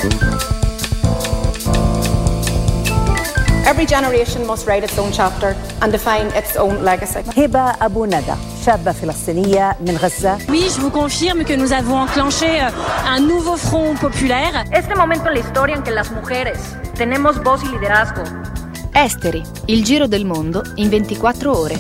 Every generation must write its own chapter and define its own legacy. هبة أبو ندى شابة فلسطينية من غزة. Oui, je vous confirme que nous avons enclenché un nouveau front populaire. Este momento en la historia en que las mujeres tenemos voz y liderazgo. Esteri, il giro del mondo in 24 ore.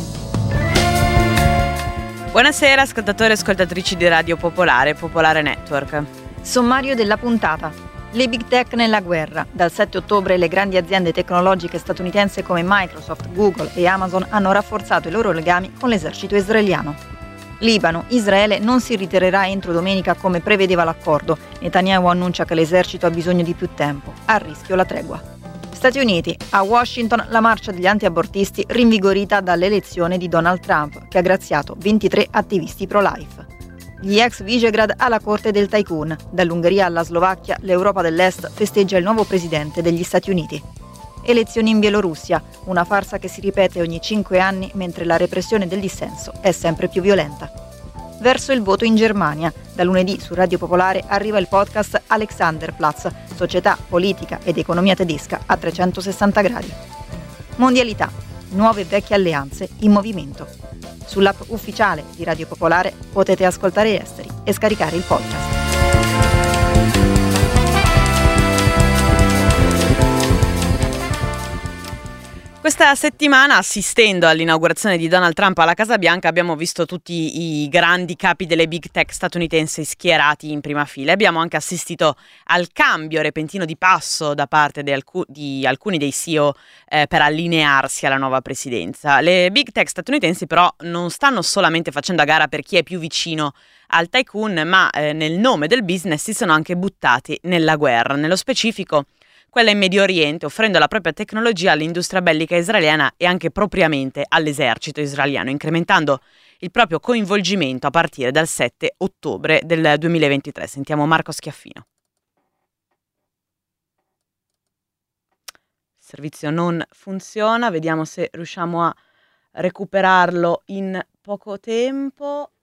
Buonasera ascoltatori e ascoltatrici di Radio Popolare, Popolare Network. Sommario della puntata. Le big tech nella guerra. Dal 7 ottobre le grandi aziende tecnologiche statunitensi come Microsoft, Google e Amazon hanno rafforzato i loro legami con l'esercito israeliano. Libano, Israele non si ritirerà entro domenica come prevedeva l'accordo. Netanyahu annuncia che l'esercito ha bisogno di più tempo. A rischio la tregua. Stati Uniti. A Washington la marcia degli antiabortisti rinvigorita dall'elezione di Donald Trump, che ha graziato 23 attivisti pro-life. Gli ex Visegrad alla corte del tycoon. Dall'Ungheria alla Slovacchia, l'Europa dell'Est festeggia il nuovo presidente degli Stati Uniti. Elezioni in Bielorussia, una farsa che si ripete ogni 5 anni mentre la repressione del dissenso è sempre più violenta. Verso il voto in Germania. Da lunedì su Radio Popolare arriva il podcast Alexanderplatz, società, politica ed economia tedesca a 360 gradi. Mondialità. Nuove e vecchie alleanze in movimento. Sull'app ufficiale di Radio Popolare potete ascoltare Esteri e scaricare il podcast. Questa settimana, assistendo all'inaugurazione di Donald Trump alla Casa Bianca, abbiamo visto tutti i grandi capi delle big tech statunitensi schierati in prima fila. Abbiamo anche assistito al cambio repentino di passo da parte di alcuni dei CEO per allinearsi alla nuova presidenza. Le big tech statunitensi però non stanno solamente facendo a gara per chi è più vicino al tycoon, ma nel nome del business si sono anche buttati nella guerra. Nello specifico quella in Medio Oriente, offrendo la propria tecnologia all'industria bellica israeliana e anche propriamente all'esercito israeliano, incrementando il proprio coinvolgimento a partire dal 7 ottobre del 2023. Sentiamo Marco Schiaffino. Il servizio non funziona, vediamo se riusciamo a recuperarlo in poco tempo.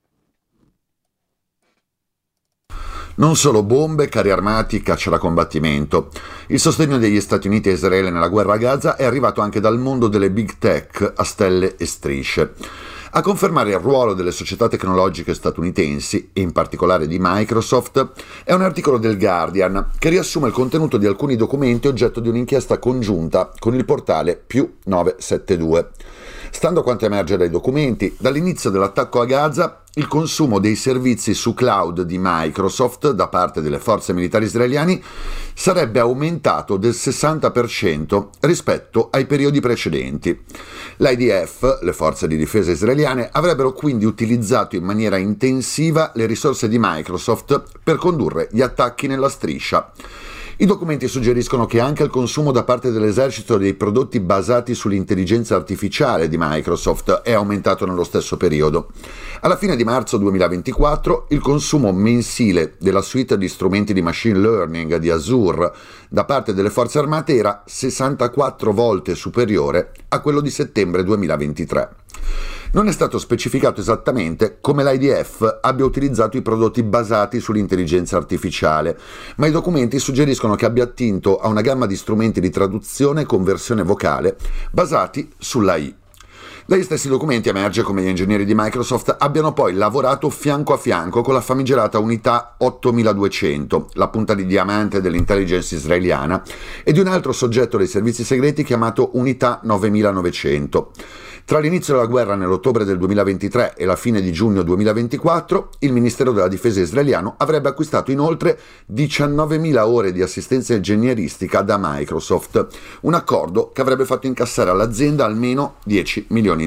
Non solo bombe, carri armati, caccia da combattimento. Il sostegno degli Stati Uniti a Israele nella guerra a Gaza è arrivato anche dal mondo delle big tech a stelle e strisce. A confermare il ruolo delle società tecnologiche statunitensi, e in particolare di Microsoft, è un articolo del Guardian che riassume il contenuto di alcuni documenti oggetto di un'inchiesta congiunta con il portale Più 972. Stando a quanto emerge dai documenti, dall'inizio dell'attacco a Gaza, il consumo dei servizi su cloud di Microsoft da parte delle forze militari israeliane sarebbe aumentato del 60% rispetto ai periodi precedenti. L'IDF, le forze di difesa israeliane, avrebbero quindi utilizzato in maniera intensiva le risorse di Microsoft per condurre gli attacchi nella striscia. I documenti suggeriscono che anche il consumo da parte dell'esercito dei prodotti basati sull'intelligenza artificiale di Microsoft è aumentato nello stesso periodo. Alla fine di marzo 2024 il consumo mensile della suite di strumenti di machine learning di Azure da parte delle forze armate era 64 volte superiore a quello di settembre 2023. Non è stato specificato esattamente come l'IDF abbia utilizzato i prodotti basati sull'intelligenza artificiale, ma i documenti suggeriscono che abbia attinto a una gamma di strumenti di traduzione e conversione vocale basati sull'AI. Dagli stessi documenti emerge come gli ingegneri di Microsoft abbiano poi lavorato fianco a fianco con la famigerata Unità 8200, la punta di diamante dell'intelligence israeliana, e di un altro soggetto dei servizi segreti chiamato Unità 9900. Tra l'inizio della guerra nell'ottobre del 2023 e la fine di giugno 2024, il Ministero della Difesa israeliano avrebbe acquistato inoltre 19.000 ore di assistenza ingegneristica da Microsoft, un accordo che avrebbe fatto incassare all'azienda almeno $10 milioni.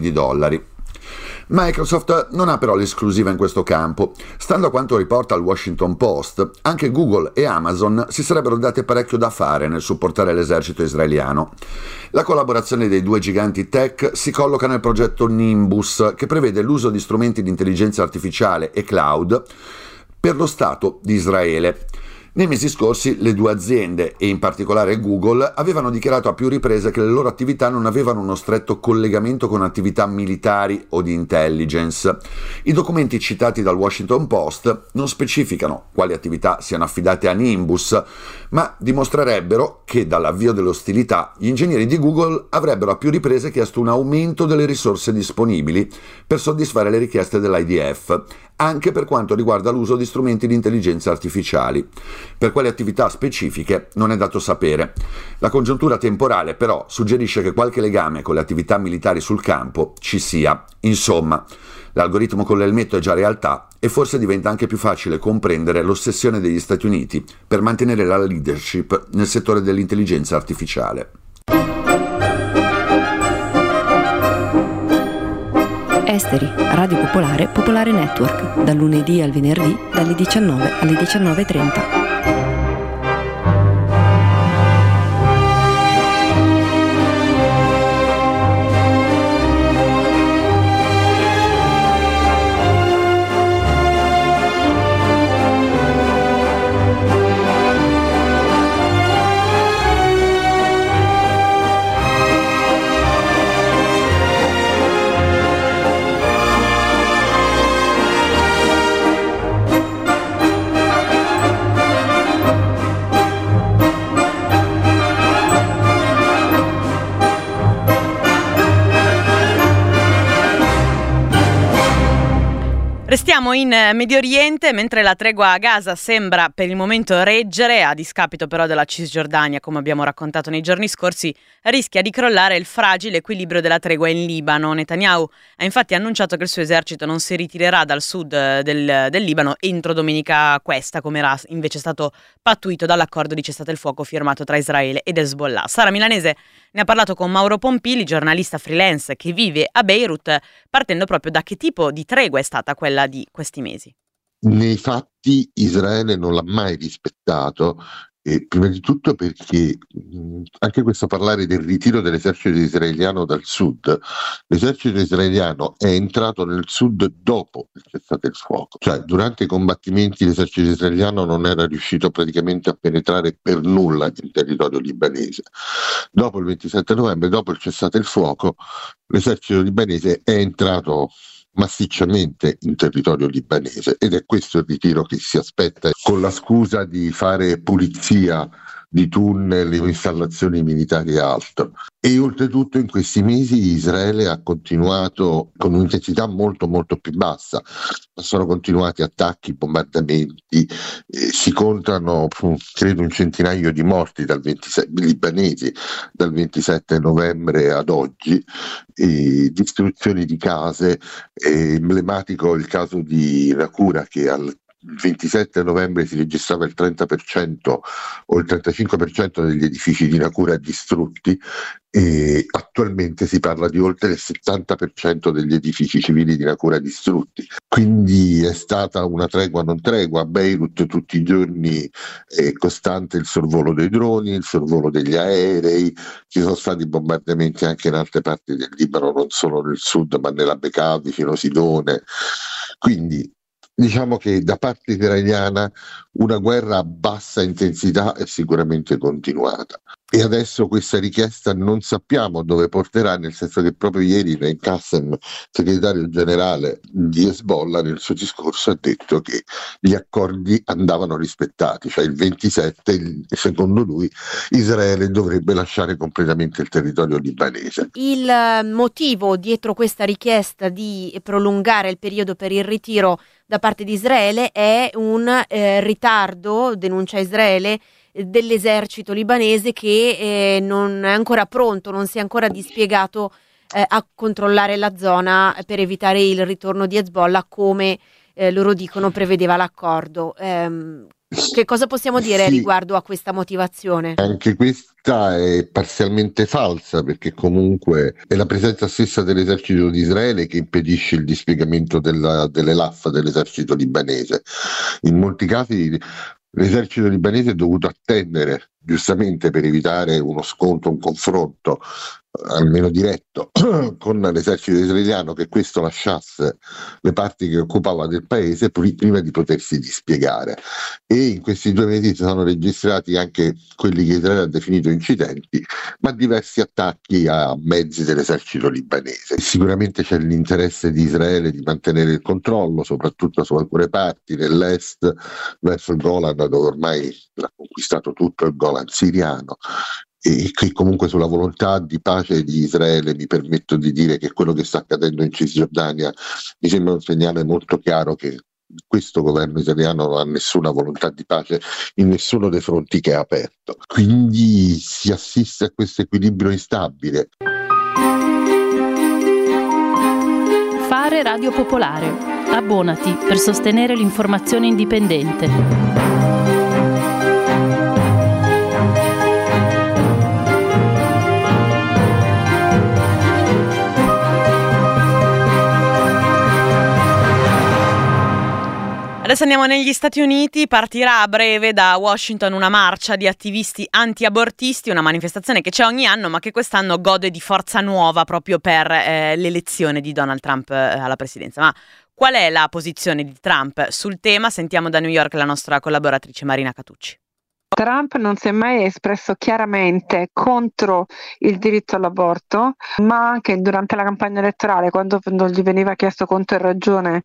Microsoft non ha però l'esclusiva in questo campo. Stando a quanto riporta il Washington Post, anche Google e Amazon si sarebbero date parecchio da fare nel supportare l'esercito israeliano. La collaborazione dei due giganti tech si colloca nel progetto Nimbus, che prevede l'uso di strumenti di intelligenza artificiale e cloud per lo Stato di Israele. Nei mesi scorsi le due aziende, e in particolare Google, avevano dichiarato a più riprese che le loro attività non avevano uno stretto collegamento con attività militari o di intelligence. I documenti citati dal Washington Post non specificano quali attività siano affidate a Nimbus, ma dimostrerebbero che dall'avvio delle ostilità gli ingegneri di Google avrebbero a più riprese chiesto un aumento delle risorse disponibili per soddisfare le richieste dell'IDF, anche per quanto riguarda l'uso di strumenti di intelligenza artificiali. Per quali attività specifiche non è dato sapere. La congiuntura temporale però suggerisce che qualche legame con le attività militari sul campo ci sia. Insomma, l'algoritmo con l'elmetto è già realtà e forse diventa anche più facile comprendere l'ossessione degli Stati Uniti per mantenere la leadership nel settore dell'intelligenza artificiale. Esteri, Radio Popolare, Popolare Network, dal lunedì al venerdì, dalle 19 alle 19:30. Restiamo in Medio Oriente, mentre la tregua a Gaza sembra per il momento reggere, a discapito però della Cisgiordania, come abbiamo raccontato nei giorni scorsi, rischia di crollare il fragile equilibrio della tregua in Libano. Netanyahu ha infatti annunciato che il suo esercito non si ritirerà dal sud del Libano entro domenica questa, come era invece stato pattuito dall'accordo di cessate il fuoco firmato tra Israele ed Hezbollah. Sara Milanese ne ha parlato con Mauro Pompili, giornalista freelance che vive a Beirut, partendo proprio da che tipo di tregua è stata quella di questi mesi. Nei fatti Israele non l'ha mai rispettato, prima di tutto perché anche questo parlare del ritiro dell'esercito israeliano dal sud, l'esercito israeliano è entrato nel sud dopo il cessate il fuoco, cioè durante i combattimenti l'esercito israeliano non era riuscito praticamente a penetrare per nulla in territorio libanese. Dopo il 27 novembre, dopo il cessate il fuoco, l'esercito libanese è entrato massicciamente in territorio libanese ed è questo il ritiro che si aspetta, con la scusa di fare pulizia di tunnel, installazioni militari e altro. E oltretutto in questi mesi Israele ha continuato con un'intensità molto molto più bassa, sono continuati attacchi, bombardamenti, si contano credo un centinaio di morti libanesi dal 27 novembre ad oggi, distruzioni di case, è emblematico il caso di Naqoura che il 27 novembre si registrava il 30% o il 35% degli edifici di Naqoura distrutti e attualmente si parla di oltre il 70% degli edifici civili di Naqoura distrutti. Quindi è stata una tregua non tregua. A Beirut tutti i giorni è costante il sorvolo dei droni, il sorvolo degli aerei, ci sono stati bombardamenti anche in altre parti del Libano, non solo nel sud ma nella Bekaa vicino Sidone. Quindi diciamo che da parte israeliana una guerra a bassa intensità è sicuramente continuata e adesso questa richiesta non sappiamo dove porterà, nel senso che proprio ieri Neil Qassem, segretario generale di Hezbollah, nel suo discorso ha detto che gli accordi andavano rispettati, cioè il 27 secondo lui Israele dovrebbe lasciare completamente il territorio libanese. Il motivo dietro questa richiesta di prolungare il periodo per il ritiro da parte di Israele è un ritardo, denuncia Israele, dell'esercito libanese che non è ancora pronto, non si è ancora dispiegato a controllare la zona per evitare il ritorno di Hezbollah come loro dicono prevedeva l'accordo. Che cosa possiamo dire riguardo a questa motivazione? Anche questa è parzialmente falsa, perché comunque è la presenza stessa dell'esercito di Israele che impedisce il dispiegamento delle LAF dell'esercito libanese. In molti casi l'esercito libanese è dovuto attendere, giustamente per evitare uno scontro, un confronto almeno diretto, con l'esercito israeliano, che questo lasciasse le parti che occupava del paese prima di potersi dispiegare. E in questi 2 mesi si sono registrati anche quelli che Israele ha definito incidenti, ma diversi attacchi a mezzi dell'esercito libanese. Sicuramente c'è l'interesse di Israele di mantenere il controllo, soprattutto su alcune parti nell'est, verso il Golan, dove ormai l'ha conquistato tutto il Golan siriano. E che comunque sulla volontà di pace di Israele mi permetto di dire che quello che sta accadendo in Cisgiordania mi sembra un segnale molto chiaro che questo governo israeliano non ha nessuna volontà di pace in nessuno dei fronti che è aperto. Quindi si assiste a questo equilibrio instabile. Fare Radio Popolare. Abbonati per sostenere l'informazione indipendente. Adesso andiamo negli Stati Uniti, partirà a breve da Washington una marcia di attivisti anti-abortisti, una manifestazione che c'è ogni anno ma che quest'anno gode di forza nuova proprio per l'elezione di Donald Trump alla presidenza. Ma qual è la posizione di Trump sul tema? Sentiamo da New York la nostra collaboratrice Marina Catucci. Trump non si è mai espresso chiaramente contro il diritto all'aborto, ma anche durante la campagna elettorale, quando gli veniva chiesto conto e ragione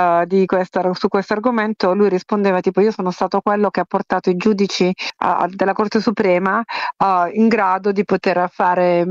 su questo argomento, lui rispondeva tipo: io sono stato quello che ha portato i giudici della Corte Suprema in grado di poter fare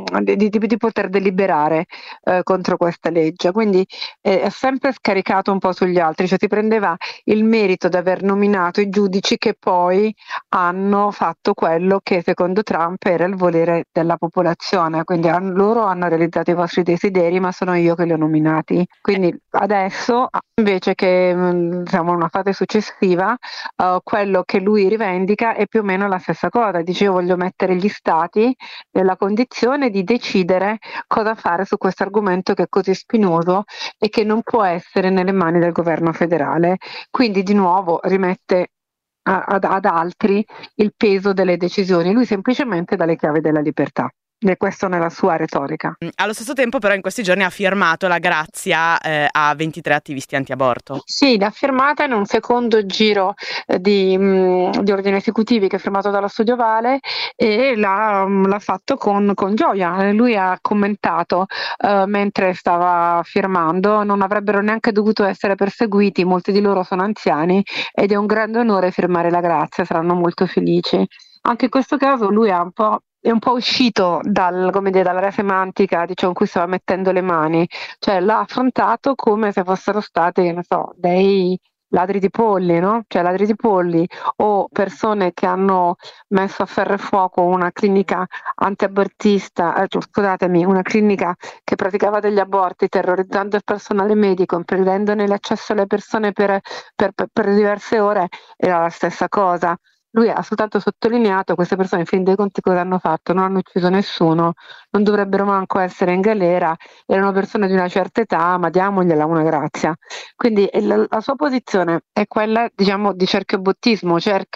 di poter deliberare contro questa legge. Quindi è sempre scaricato un po' sugli altri, cioè si prendeva il merito di aver nominato i giudici che poi hanno fatto quello che secondo Trump era il volere della popolazione, quindi loro hanno realizzato i vostri desideri, ma sono io che li ho nominati. Quindi adesso, invece che una fase successiva, quello che lui rivendica è più o meno la stessa cosa. Dice: io voglio mettere gli stati nella condizione di decidere cosa fare su questo argomento che è così spinoso e che non può essere nelle mani del governo federale. Quindi di nuovo rimette ad altri il peso delle decisioni, lui semplicemente dà le chiavi della libertà. E questo nella sua retorica. Allo stesso tempo però in questi giorni ha firmato la grazia a 23 attivisti anti-aborto. Sì, l'ha firmata in un secondo giro di ordini esecutivi che è firmato dalla Studio Vale, e l'ha fatto con gioia. Lui ha commentato mentre stava firmando: non avrebbero neanche dovuto essere perseguiti, molti di loro sono anziani ed è un grande onore firmare la grazia, saranno molto felici. Anche in questo caso lui è un po' uscito dall'area semantica, in cui stava mettendo le mani, cioè l'ha affrontato come se fossero stati, dei ladri di polli, no? Cioè ladri di polli o persone che hanno messo a ferro e fuoco una clinica antiabortista, una clinica che praticava degli aborti, terrorizzando il personale medico, impedendone l'accesso alle persone per diverse ore. Era la stessa cosa. Lui ha soltanto sottolineato: queste persone in fin dei conti cosa hanno fatto? Non hanno ucciso nessuno, non dovrebbero manco essere in galera, erano persone di una certa età, ma diamogliela una grazia. Quindi la sua posizione è quella, di cerchiobottismo,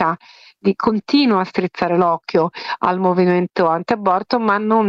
continua a strizzare l'occhio al movimento anti-aborto, ma non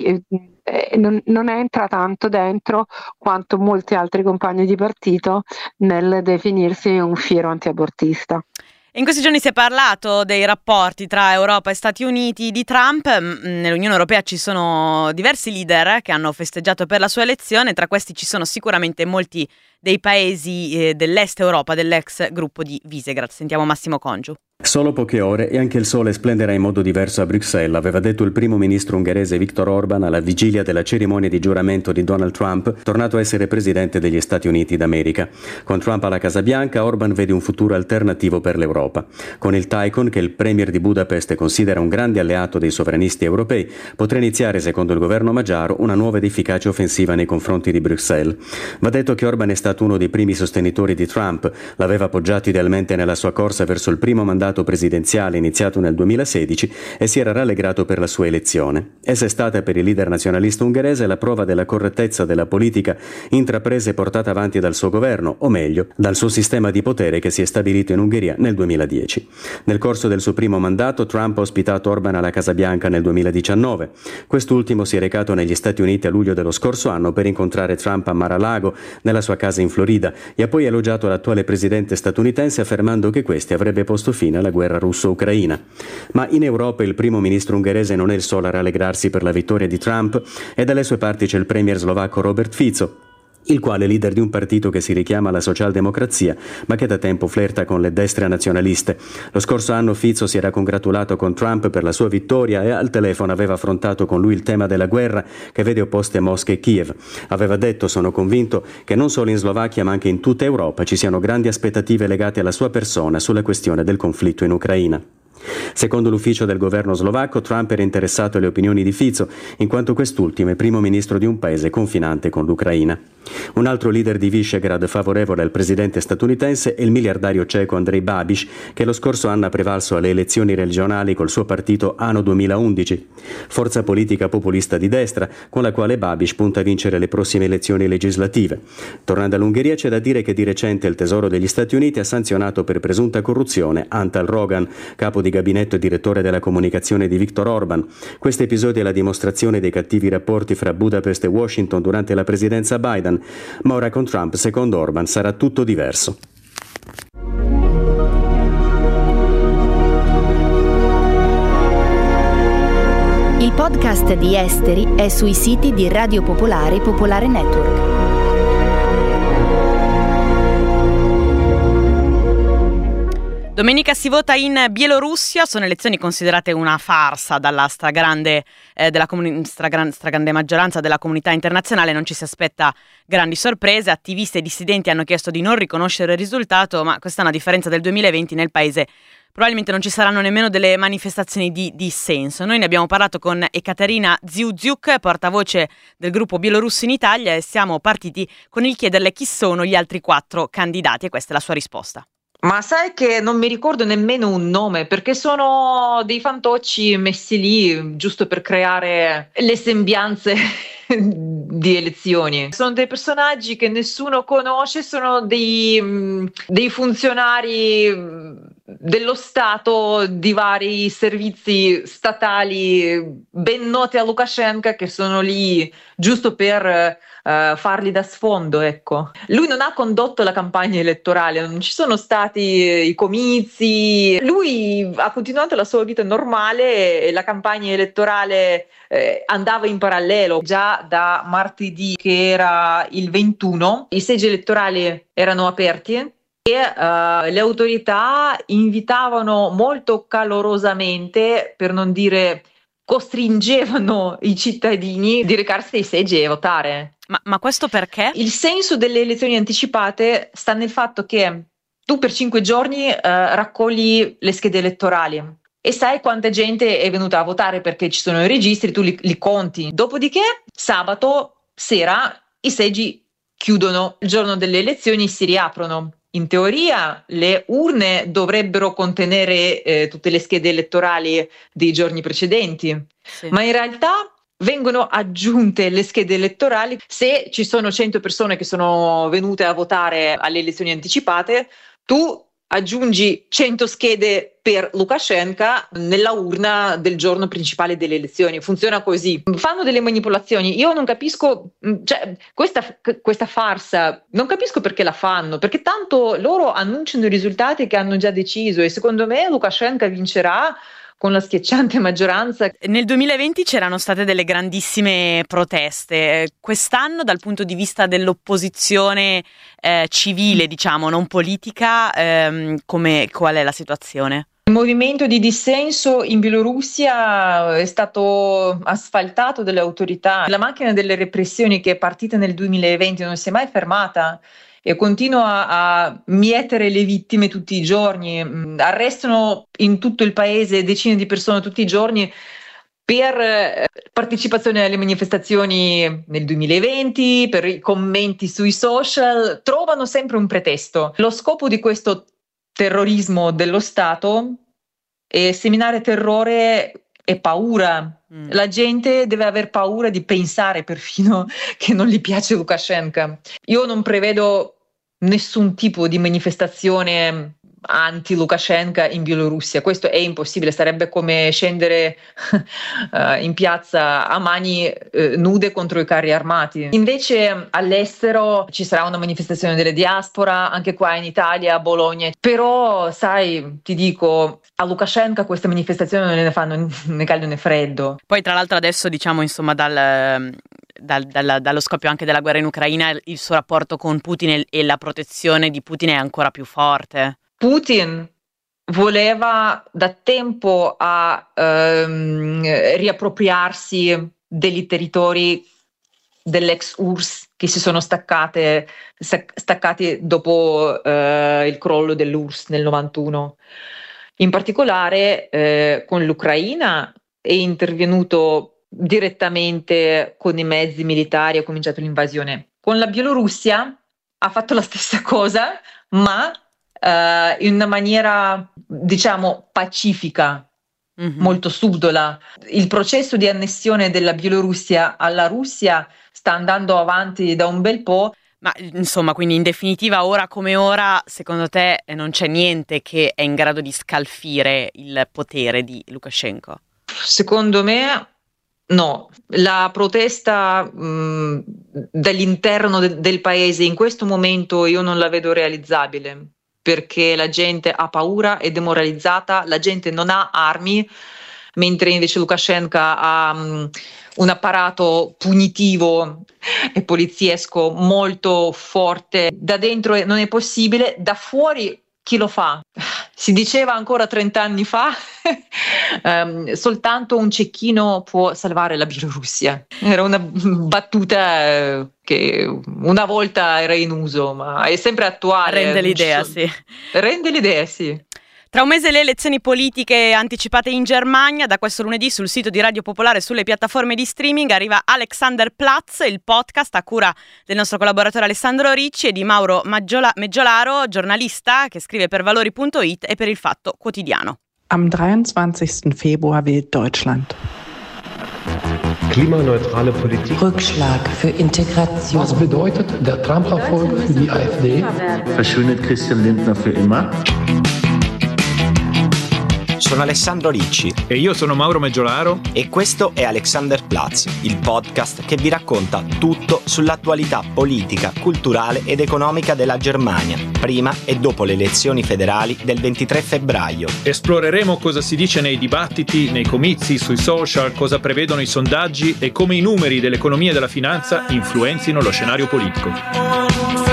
entra tanto dentro quanto molti altri compagni di partito nel definirsi un fiero antiabortista. In questi giorni si è parlato dei rapporti tra Europa e Stati Uniti di Trump. Nell'Unione Europea ci sono diversi leader che hanno festeggiato per la sua elezione, tra questi ci sono sicuramente molti dei paesi dell'est Europa, dell'ex gruppo di Visegrad. Sentiamo Massimo Congiu. Solo poche ore e anche il sole splenderà in modo diverso a Bruxelles, aveva detto il primo ministro ungherese Viktor Orban alla vigilia della cerimonia di giuramento di Donald Trump, tornato a essere presidente degli Stati Uniti d'America. Con Trump alla Casa Bianca, Orban vede un futuro alternativo per l'Europa. Con il Tycoon, che il premier di Budapest considera un grande alleato dei sovranisti europei, potrà iniziare, secondo il governo magiaro, una nuova ed efficace offensiva nei confronti di Bruxelles. Va detto che Orban è stato uno dei primi sostenitori di Trump, l'aveva appoggiato idealmente nella sua corsa verso il primo mandato mandato presidenziale iniziato nel 2016 e si era rallegrato per la sua elezione. Essa è stata per il leader nazionalista ungherese la prova della correttezza della politica intrapresa e portata avanti dal suo governo, o meglio, dal suo sistema di potere che si è stabilito in Ungheria nel 2010. Nel corso del suo primo mandato, Trump ha ospitato Orban alla Casa Bianca nel 2019. Quest'ultimo si è recato negli Stati Uniti a luglio dello scorso anno per incontrare Trump a Mar-a-Lago, nella sua casa in Florida, e ha poi elogiato l'attuale presidente statunitense affermando che questi avrebbe posto fine alla guerra russo-ucraina. Ma in Europa il primo ministro ungherese non è il solo a rallegrarsi per la vittoria di Trump, e dalle sue parti c'è il premier slovacco Robert Fico, il quale è leader di un partito che si richiama alla socialdemocrazia, ma che da tempo flirta con le destre nazionaliste. Lo scorso anno Fico si era congratulato con Trump per la sua vittoria e al telefono aveva affrontato con lui il tema della guerra che vede opposte Mosca e Kiev. Aveva detto: sono convinto che non solo in Slovacchia ma anche in tutta Europa ci siano grandi aspettative legate alla sua persona sulla questione del conflitto in Ucraina. Secondo l'ufficio del governo slovacco, Trump era interessato alle opinioni di Fico, in quanto quest'ultimo è primo ministro di un paese confinante con l'Ucraina. Un altro leader di Visegrad favorevole al presidente statunitense è il miliardario ceco Andrej Babiš, che lo scorso anno ha prevalso alle elezioni regionali col suo partito ANO 2011, forza politica populista di destra con la quale Babiš punta a vincere le prossime elezioni legislative. Tornando all'Ungheria, c'è da dire che di recente il Tesoro degli Stati Uniti ha sanzionato per presunta corruzione Antal Rogan, capo di gabinetto e direttore della comunicazione di Viktor Orban. Questo episodio è la dimostrazione dei cattivi rapporti fra Budapest e Washington durante la presidenza Biden, ma ora con Trump, secondo Orban, sarà tutto diverso. Il podcast di Esteri è sui siti di Radio Popolare e Popolare Network. Domenica si vota in Bielorussia, sono elezioni considerate una farsa dalla stragrande maggioranza della comunità internazionale. Non ci si aspetta grandi sorprese, attivisti e dissidenti hanno chiesto di non riconoscere il risultato, ma quest'anno, a differenza del 2020, nel paese probabilmente non ci saranno nemmeno delle manifestazioni di dissenso. Noi ne abbiamo parlato con Ekaterina Ziuziuk, portavoce del gruppo Bielorussi in Italia, e siamo partiti con il chiederle chi sono gli altri 4 candidati, e questa è la sua risposta. Ma sai che non mi ricordo nemmeno un nome, perché sono dei fantocci messi lì giusto per creare le sembianze di elezioni. Sono dei personaggi che nessuno conosce, sono dei funzionari dello Stato, di vari servizi statali ben noti a Lukashenko, che sono lì giusto per farli da sfondo, ecco. Lui non ha condotto la campagna elettorale, non ci sono stati i comizi, lui ha continuato la sua vita normale e la campagna elettorale andava in parallelo. Già da martedì, che era il 21, i seggi elettorali erano aperti e le autorità invitavano molto calorosamente, per non dire costringevano i cittadini di recarsi ai seggi e votare. Ma questo perché? Il senso delle elezioni anticipate sta nel fatto che tu per 5 giorni raccogli le schede elettorali e sai quanta gente è venuta a votare, perché ci sono i registri, tu li conti. Dopodiché sabato sera i seggi chiudono, il giorno delle elezioni si riaprono. In teoria le urne dovrebbero contenere tutte le schede elettorali dei giorni precedenti, sì. Ma in realtà vengono aggiunte le schede elettorali. Se ci sono 100 persone che sono venute a votare alle elezioni anticipate, tu aggiungi 100 schede per Lukashenko nella urna del giorno principale delle elezioni. Funziona così. Fanno delle manipolazioni. Io non capisco, cioè, questa farsa, non capisco perché la fanno, perché tanto loro annunciano i risultati che hanno già deciso, e secondo me Lukashenko vincerà con la schiacciante maggioranza. Nel 2020 c'erano state delle grandissime proteste. Quest'anno, dal punto di vista dell'opposizione civile, diciamo, non politica, qual è la situazione? Il movimento di dissenso in Bielorussia è stato asfaltato dalle autorità. La macchina delle repressioni, che è partita nel 2020, non si è mai fermata e continua a mietere le vittime tutti i giorni. Arrestano in tutto il paese decine di persone tutti i giorni per partecipazione alle manifestazioni nel 2020, per i commenti sui social. Trovano sempre un pretesto. Lo scopo di questo terrorismo dello Stato e seminare terrore e paura. La gente deve aver paura di pensare perfino che non gli piace Lukashenko. Io non prevedo nessun tipo di manifestazione anti-Lukashenko in Bielorussia, questo è impossibile, sarebbe come scendere in piazza a mani nude contro i carri armati. Invece all'estero ci sarà una manifestazione delle diaspora, anche qua in Italia, a Bologna, però sai, ti dico, a Lukashenko queste manifestazioni non ne fanno né caldo né freddo. Poi tra l'altro adesso diciamo insomma dallo scoppio anche della guerra in Ucraina il suo rapporto con Putin e la protezione di Putin è ancora più forte. Putin voleva da tempo riappropriarsi degli territori dell'ex URSS che si sono staccati dopo il crollo dell'URSS nel 91. In particolare con l'Ucraina è intervenuto direttamente con i mezzi militari, ha cominciato l'invasione. Con la Bielorussia ha fatto la stessa cosa, ma in una maniera, diciamo, pacifica, molto subdola. Il processo di annessione della Bielorussia alla Russia sta andando avanti da un bel po'. Ma insomma, quindi in definitiva, ora come ora, secondo te non c'è niente che è in grado di scalfire il potere di Lukashenko? Secondo me no. La protesta dall'interno del paese in questo momento io non la vedo realizzabile, perché la gente ha paura, è demoralizzata, la gente non ha armi, mentre invece Lukashenko ha un apparato punitivo e poliziesco molto forte. Da dentro non è possibile, da fuori chi lo fa? Si diceva ancora 30 anni fa, soltanto un cecchino può salvare la Bielorussia. Era una battuta che una volta era in uso, ma è sempre attuale. Rende l'idea, sì. Rende l'idea, sì. Tra un mese le elezioni politiche anticipate in Germania. Da questo lunedì sul sito di Radio Popolare, sulle piattaforme di streaming, arriva Alexanderplatz, il podcast a cura del nostro collaboratore Alessandro Ricci e di Mauro Meggiolaro, giornalista che scrive per Valori.it e per Il Fatto Quotidiano. Am 23. Februar wählt Deutschland. Klimaneutrale Politik. Rückschlag für Integration. Was bedeutet der Trump-Erfolg für die AfD? Verschwindet Christian Lindner für immer? Sono Alessandro Ricci e io sono Mauro Meggiolaro e questo è Alexanderplatz, il podcast che vi racconta tutto sull'attualità politica, culturale ed economica della Germania, prima e dopo le elezioni federali del 23 febbraio. Esploreremo cosa si dice nei dibattiti, nei comizi, sui social, cosa prevedono i sondaggi e come i numeri dell'economia e della finanza influenzino lo scenario politico.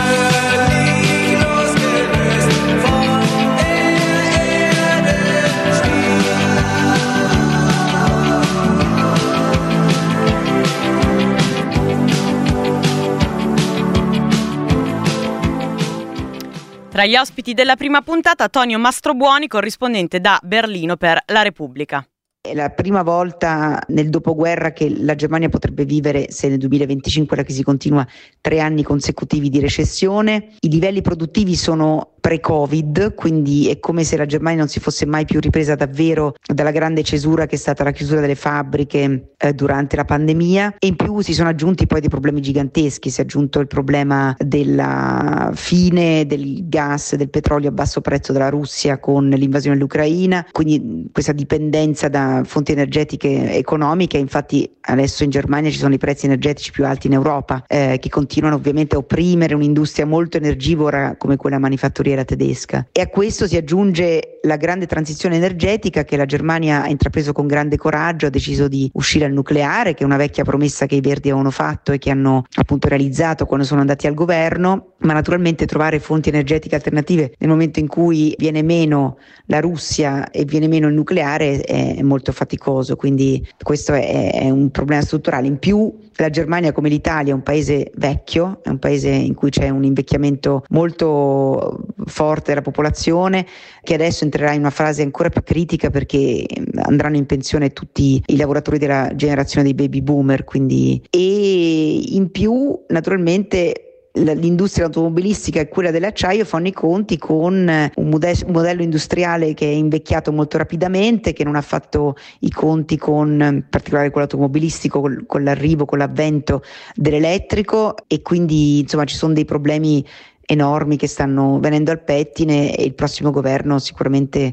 Tra gli ospiti della prima puntata, Tonio Mastrobuoni, corrispondente da Berlino per La Repubblica. È la prima volta nel dopoguerra che la Germania potrebbe vivere, se nel 2025 la crisi continua, 3 anni consecutivi di recessione. I livelli produttivi sono pre-Covid, quindi è come se la Germania non si fosse mai più ripresa davvero dalla grande cesura che è stata la chiusura delle fabbriche durante la pandemia, e in più si sono aggiunti poi dei problemi giganteschi. Si è aggiunto il problema della fine del gas, del petrolio a basso prezzo della Russia con l'invasione dell'Ucraina, quindi questa dipendenza da fonti energetiche economiche. Infatti adesso in Germania ci sono i prezzi energetici più alti in Europa, che continuano ovviamente a opprimere un'industria molto energivora come quella manifatturiera tedesca. E a questo si aggiunge la grande transizione energetica che la Germania ha intrapreso con grande coraggio, ha deciso di uscire dal nucleare, che è una vecchia promessa che i Verdi avevano fatto e che hanno appunto realizzato quando sono andati al governo, ma naturalmente trovare fonti energetiche alternative nel momento in cui viene meno la Russia e viene meno il nucleare è molto faticoso, quindi questo è un problema strutturale. In più la Germania, come l'Italia, è un paese vecchio, è un paese in cui c'è un invecchiamento molto forte della popolazione, che adesso entrerà in una fase ancora più critica perché andranno in pensione tutti i lavoratori della generazione dei baby boomer, quindi. E in più naturalmente l'industria automobilistica e quella dell'acciaio fanno i conti con un modello industriale che è invecchiato molto rapidamente, che non ha fatto i conti con, in particolare quello automobilistico, con l'avvento dell'elettrico, e quindi insomma ci sono dei problemi enormi che stanno venendo al pettine e il prossimo governo sicuramente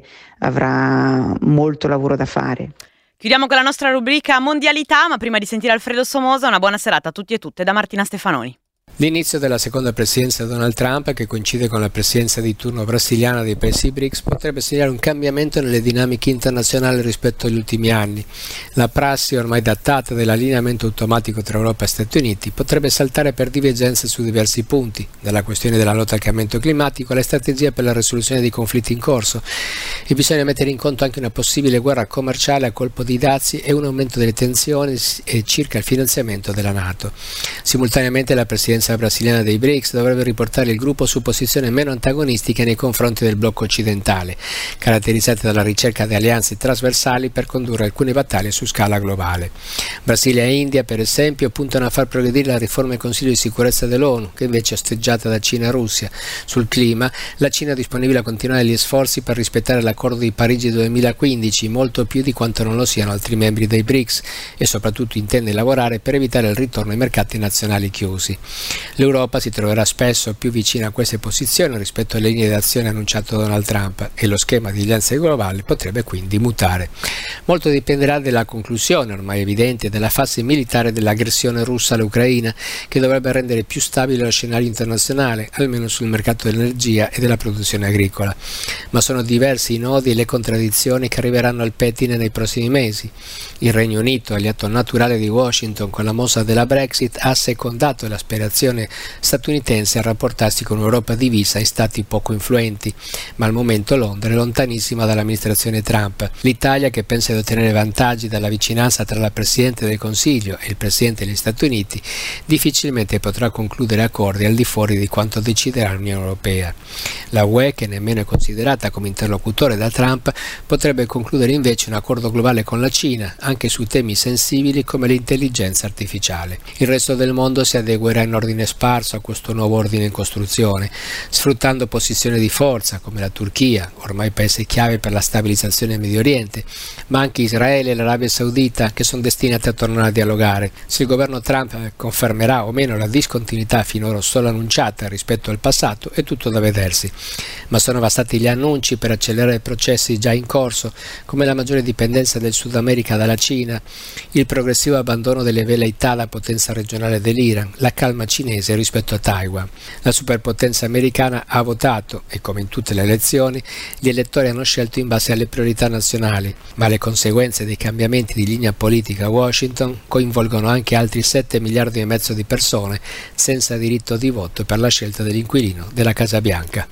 avrà molto lavoro da fare. Chiudiamo con la nostra rubrica Mondialità, ma prima di sentire Alfredo Somoza, una buona serata a tutti e tutte da Martina Stefanoni. L'inizio della seconda presidenza di Donald Trump, che coincide con la presidenza di turno brasiliana dei paesi BRICS, potrebbe segnare un cambiamento nelle dinamiche internazionali rispetto agli ultimi anni. La prassi ormai datata dell'allineamento automatico tra Europa e Stati Uniti potrebbe saltare per divergenze su diversi punti, dalla questione della lotta al cambiamento climatico alle strategie per la risoluzione dei conflitti in corso. E bisogna mettere in conto anche una possibile guerra commerciale a colpo di dazi e un aumento delle tensioni circa il finanziamento della NATO. Simultaneamente la presidenza brasiliana dei BRICS dovrebbe riportare il gruppo su posizioni meno antagonistiche nei confronti del blocco occidentale, caratterizzate dalla ricerca di alleanze trasversali per condurre alcune battaglie su scala globale. Brasile e India, per esempio, puntano a far progredire la riforma del Consiglio di sicurezza dell'ONU, che invece è osteggiata da Cina e Russia. Sul clima, la Cina è disponibile a continuare gli sforzi per rispettare l'accordo di Parigi 2015, molto più di quanto non lo siano altri membri dei BRICS, e soprattutto intende lavorare per evitare il ritorno ai mercati nazionali chiusi. L'Europa si troverà spesso più vicina a queste posizioni rispetto alle linee d'azione annunciate da Donald Trump, e lo schema di alleanze globali potrebbe quindi mutare. Molto dipenderà dalla conclusione ormai evidente della fase militare dell'aggressione russa all'Ucraina, che dovrebbe rendere più stabile lo scenario internazionale, almeno sul mercato dell'energia e della produzione agricola. Ma sono diversi i nodi e le contraddizioni che arriveranno al pettine nei prossimi mesi. Il Regno Unito, alleato naturale di Washington con la mossa della Brexit, ha secondato l'aspirazione statunitense a rapportarsi con un'Europa divisa e stati poco influenti, ma al momento Londra è lontanissima dall'amministrazione Trump. L'Italia, che pensa di ottenere vantaggi dalla vicinanza tra la Presidente del Consiglio e il Presidente degli Stati Uniti, difficilmente potrà concludere accordi al di fuori di quanto deciderà l'Unione Europea. La UE, che nemmeno è considerata come interlocutore da Trump, potrebbe concludere invece un accordo globale con la Cina, anche su temi sensibili come l'intelligenza artificiale. Il resto del mondo si adeguerà in ordine sparso a questo nuovo ordine in costruzione, sfruttando posizioni di forza come la Turchia, ormai paese chiave per la stabilizzazione in Medio Oriente, ma anche Israele e l'Arabia Saudita, che sono destinate a tornare a dialogare. Se il governo Trump confermerà o meno la discontinuità finora solo annunciata rispetto al passato è tutto da vedersi, ma sono bastati gli annunci per accelerare i processi già in corso, come la maggiore dipendenza del Sud America dalla Cina, il progressivo abbandono delle velleità alla potenza regionale dell'Iran, la calma cinese rispetto a Taiwan. La superpotenza americana ha votato e, come in tutte le elezioni, gli elettori hanno scelto in base alle priorità nazionali, ma le conseguenze dei cambiamenti di linea politica a Washington coinvolgono anche altri 7 miliardi e mezzo di persone senza diritto di voto per la scelta dell'inquilino della Casa Bianca.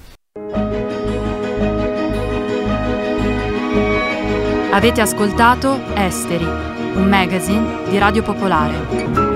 Avete ascoltato Esteri, un magazine di Radio Popolare.